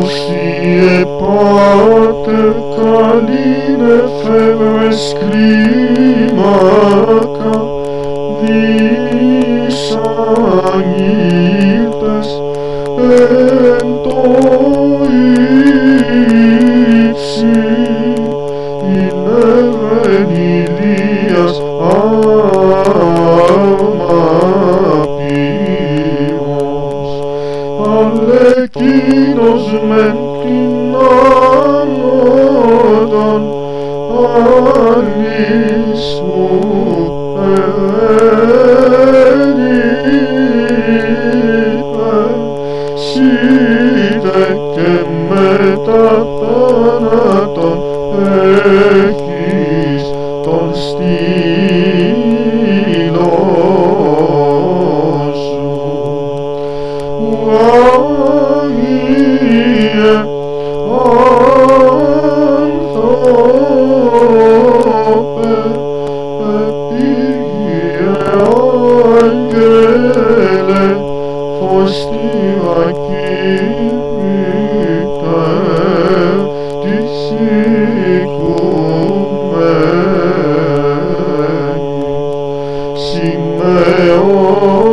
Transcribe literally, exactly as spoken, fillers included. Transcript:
Sofie Pater caline febres climaca vis agiltes en to ipsi in evenilias alma pivos Alekinos mentinanodan alis upenipe side και μετά θάνατον έχεις τον στήλο σου. Άγιε άνθρωπε, επίγειε άγγελε, φως τη ακίνητε της οικουμένης. Σημεών